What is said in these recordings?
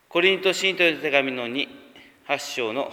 コリント信徒への手紙の8章の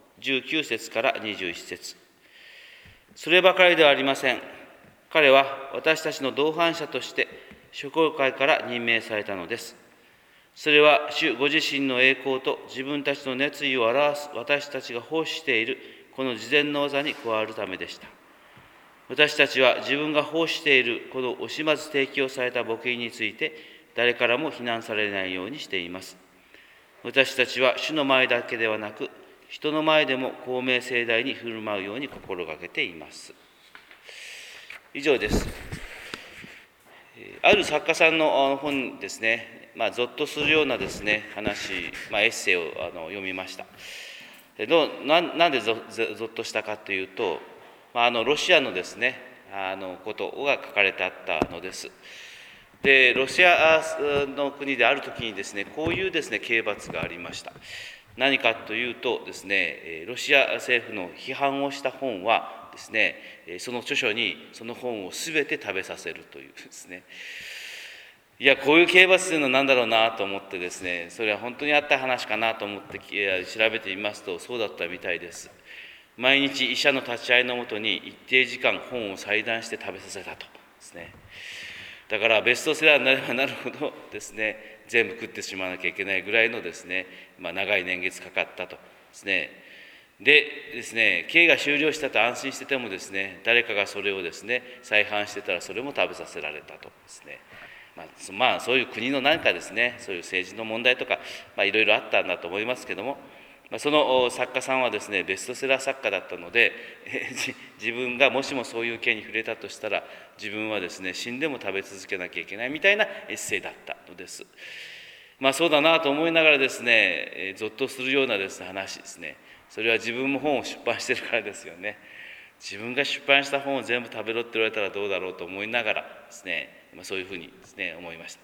19節から21節。そればかりではありません。彼は私たちの同伴者として諸教会から任命されたのです。それは主ご自身の栄光と自分たちの熱意を表す私たちが奉仕しているこの事前の座に加わるためでした。私たちは自分が奉仕しているこの惜しまず提供された募金について誰からも非難されないようにしています。私たちは主の前だけではなく人の前でも公明正大に振る舞うように心がけています。以上です。ある作家さんの本ですね、ゾッとするようなですね話、エッセイを読みました。なんでゾッとしたかというと、ロシアのですねことが書かれてあったのです。で、ロシアの国である時にですね、こういうですね刑罰がありました。何かというとですね、ロシア政府の批判をした本はですね、その著書にその本を全て食べさせるというですね。いや、こういう刑罰というのは何だろうなと思ってですね、それは本当にあった話かなと思って調べてみますと、そうだったみたいです。毎日医者の立ち会いのもとに一定時間本を裁断して食べさせたとですね。だからベストセラーになればなるほどですね、全部食ってしまわなきゃいけないぐらいのですね、長い年月かかったとですね。でですね、刑が終了したと安心しててもですね、誰かがそれをですね再犯してたらそれも食べさせられたとですね。そういう国の何かですね、そういう政治の問題とか、いろいろあったんだと思いますけども、その作家さんはですねベストセラー作家だったので、自分がもしもそういう刑に触れたとしたら自分はですね死んでも食べ続けなきゃいけないみたいなエッセイだったのです。そうだなと思いながらですね、ゾッとするようなですね話ですね。それは自分も本を出版してるからですよね。自分が出版した本を全部食べろって言われたらどうだろうと思いながらですね、そういうふうにですね思いました。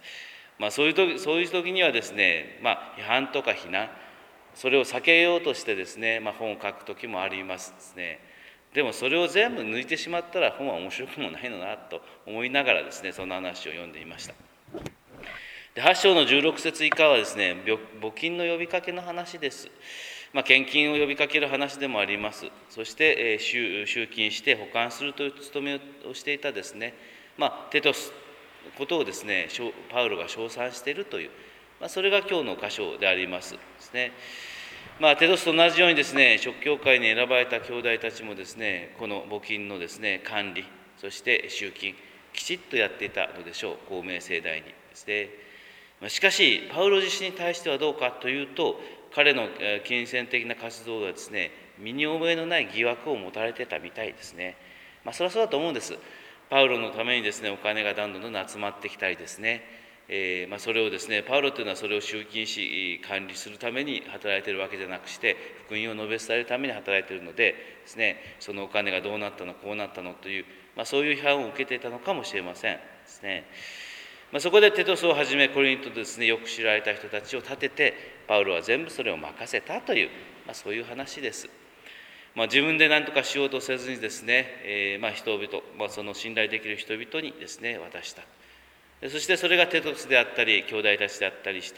そういう時にはですね、批判とか非難、それを避けようとしてですね、本を書く時もありますですね。でもそれを全部抜いてしまったら本は面白くもないのなと思いながらですね、その話を読んでいました。で、8章の16節以下はですね、募金の呼びかけの話です。献金を呼びかける話でもあります。そして集金して保管するという務めをしていたですね、テトスことをですねパウロが称賛しているという、それが今日の箇所でありますですね。テトスと同じようにですね、諸教会に選ばれた兄弟たちもですね、この募金のですね管理、そして集金きちっとやっていたのでしょう、公明正大にですね。しかしパウロ自身に対してはどうかというと、彼の金銭的な活動がですね身に覚えのない疑惑を持たれてたみたいですね。それはそうだと思うんです。パウロのためにですねお金がどんどん集まってきたりですね、それをですねパウロというのはそれを集金し管理するために働いているわけじゃなくして、福音を述べ伝えるために働いているのでですね、そのお金がどうなったのこうなったのという、そういう批判を受けていたのかもしれませんですね。そこでテトスをはじめコリントですね、よく知られた人たちを立ててパウロは全部それを任せたという、そういう話です。自分で何とかしようとせずにですね、人々、その信頼できる人々にですね渡した。そしてそれがテトスであったり兄弟たちであったりして、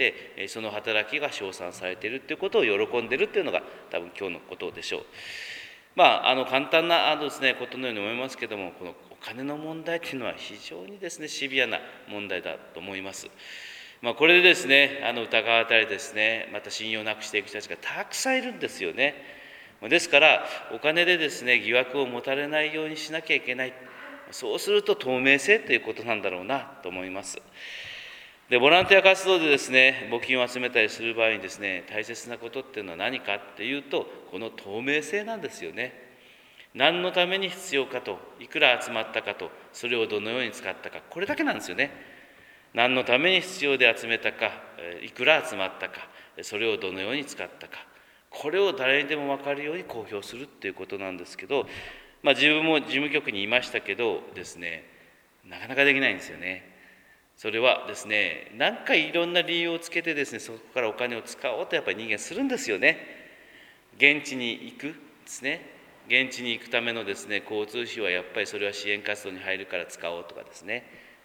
その働きが称賛されているということを喜んでいるというのが多分今日のことでしょう。簡単なですねことのように思いますけども、このお金の問題というのは非常にですねシビアな問題だと思います。これでですね疑われたりですね、また信用なくしていく人たちがたくさんいるんですよね。ですからお金でですね疑惑を持たれないようにしなきゃいけない。そうすると透明性ということなんだろうなと思います。で、ボランティア活動でですね募金を集めたりする場合にですね大切なことっていうのは何かっていうと、この透明性なんですよね。何のために必要かと、いくら集まったかと、それをどのように使ったか、これだけなんですよね。何のために必要で集めたか、いくら集まったか、それをどのように使ったか、これを誰にでも分かるように公表するっていうことなんですけど、自分も事務局にいましたけどですね、なかなかできないんですよね。それはですね、何かいろんな理由をつけてですね、そこからお金を使おうとやっぱり人間するんですよね。現地に行くですね、現地に行くためのですね交通費はやっぱりそれは支援活動に入るから使おうとかですね、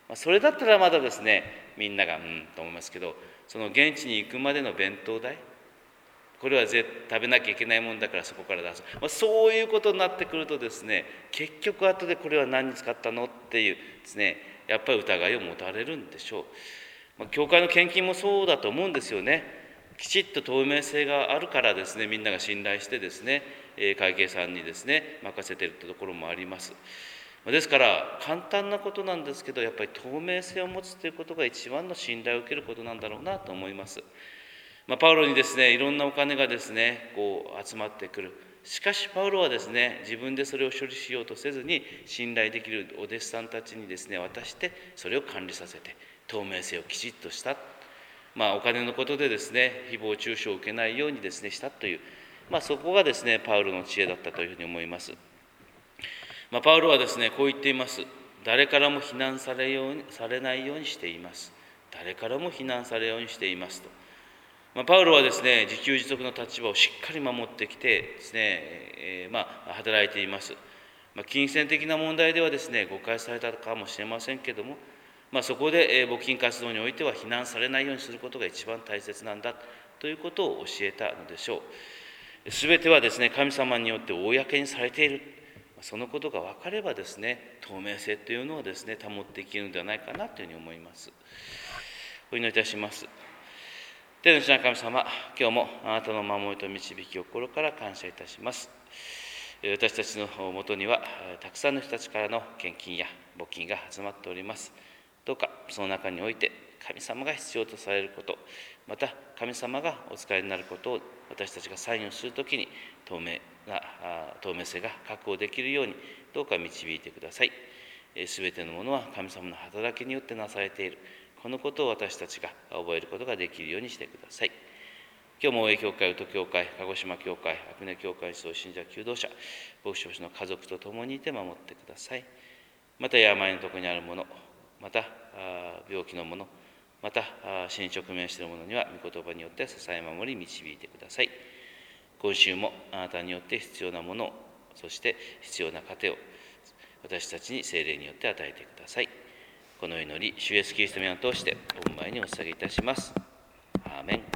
それだったらまだですね、みんながと思いますけど、その現地に行くまでの弁当代、これは食べなきゃいけないもんだからそこから出す、そういうことになってくるとですね、結局後でこれは何に使ったのっていうですね、やっぱり疑いを持たれるんでしょう。教会の献金もそうだと思うんですよね。きちっと透明性があるからですね、みんなが信頼してですね、会計さんにですね任せているところもあります。ですから簡単なことなんですけど、やっぱり透明性を持つということが一番の信頼を受けることなんだろうなと思います。パウロにですね、いろんなお金がですね集まってくる。しかしパウロはですね、自分でそれを処理しようとせずに、信頼できるお弟子さんたちにですね渡して、それを管理させて透明性をきちっとした。お金のことでですね、誹謗中傷を受けないようにですねしたという、そこがですねパウロの知恵だったというふうに思います。パウロはですねこう言っています。誰からも非難されないようにしています。誰からも非難されるようにしていますと。パウロはですね、自給自足の立場をしっかり守ってきてですね、働いています。金銭的な問題ではですね、誤解されたかもしれませんけども、そこで募金活動においては非難されないようにすることが一番大切なんだということを教えたのでしょう。すべてはですね、神様によって公にされている。そのことが分かればですね、透明性というのをですね、保っていけるのではないかなというふうに思います。お祈りいたします。天の父なる神様、今日もあなたの守りと導きを心から感謝いたします。私たちのもとにはたくさんの人たちからの献金や募金が集まっております。どうかその中において神様が必要とされること、また神様がお使いになることを私たちがサインをするときに透明性が確保できるようにどうか導いてください。すべてのものは神様の働きによってなされている。このことを私たちが覚えることができるようにしてください。今日も大江教会、宇都教会、鹿児島教会、阿久根教会総信者求道者、牧師の家族と共にいて守ってください。また病のところにある者、また病気の者、また死に直面している者には御言葉によって支え守り導いてください。今週もあなたによって必要なものを、そして必要な糧を私たちに聖霊によって与えてください。この祈り、主イエスキリストの名を通して御前にお捧げいたします。アーメン。